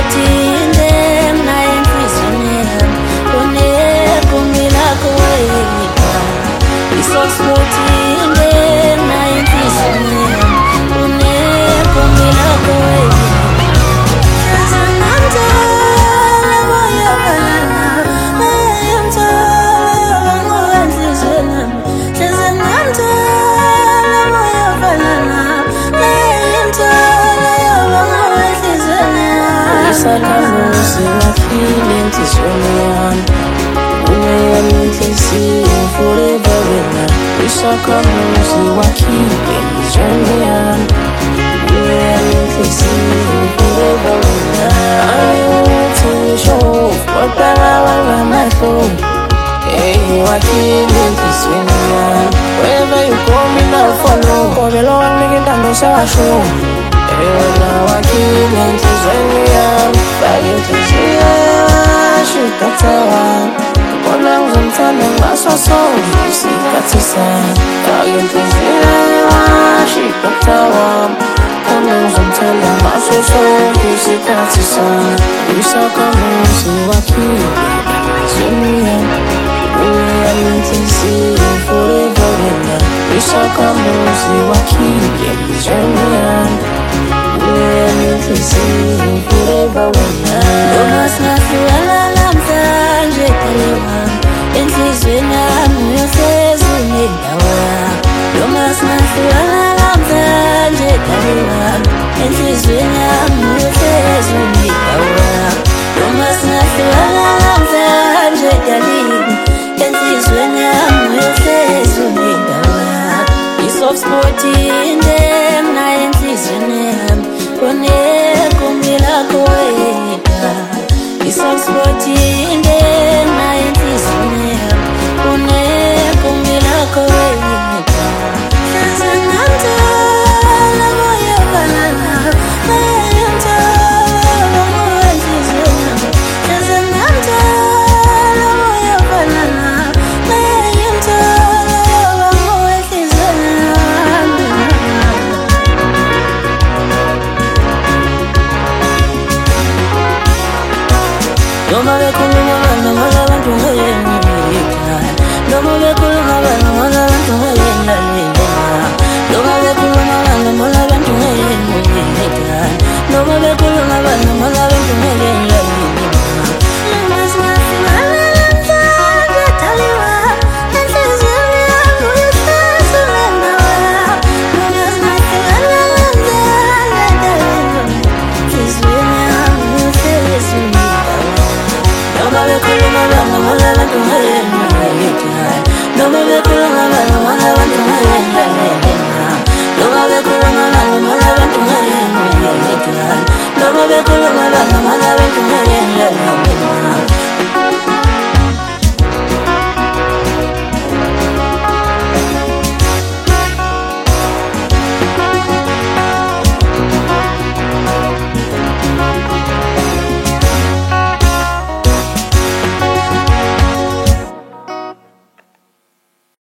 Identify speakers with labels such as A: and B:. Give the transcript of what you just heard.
A: sospotile naye enhliziyweni yami unegumbi lakho wena isospotile naye enhliziyweni yami unegumbi lakho wena
B: Sakhamuzi wakhile enhliziyweni yami uneyami inhliziyo forever wena isakhamuzi wakhile enhliziyweni yami uneyami inhliziyo forever wena angithi ngisho kodwa ngamehlo wakhile enhliziyweni yami wherever you go mina follow ngobe lo wanginika intando sewasho wena wakhile enhliziyweni yami fake inhliziyo yashidakta wami ubona ngizomthanda ngaso sonke isikhathi sami fake inhliziyo yashidakta wami ubona ngizomthanda ngaso sonke isikhathi sami isakhamuzi wakhile enhliziyweni yami uneyami inhliziyo forever wena isakhamuzi wakhile enhliziyweni yami forever wena
A: noma singahlukana namhlanje dali wami enhliziyweni yami uyohlezi unendawo yami noma singahlukana namhlanje dali wami enhliziyweni yami uyohlezi unendawo yami noma singahlukana namhlanje dali enhliziyweni yami uyohlezi unendawo yami isoft spot indem naye enhliziyweni yami unegumbi lakho wena isoft spot indem naye enhliziyweni yami unegumbi lakho wena noma bekhuluma abantu ngabantu ngayengiyeka noma bekhuluma abantu ngabantu ngayengiyeka noma bekhuluma abantu ngabantu ngayengiyeka noma bekhuluma abantu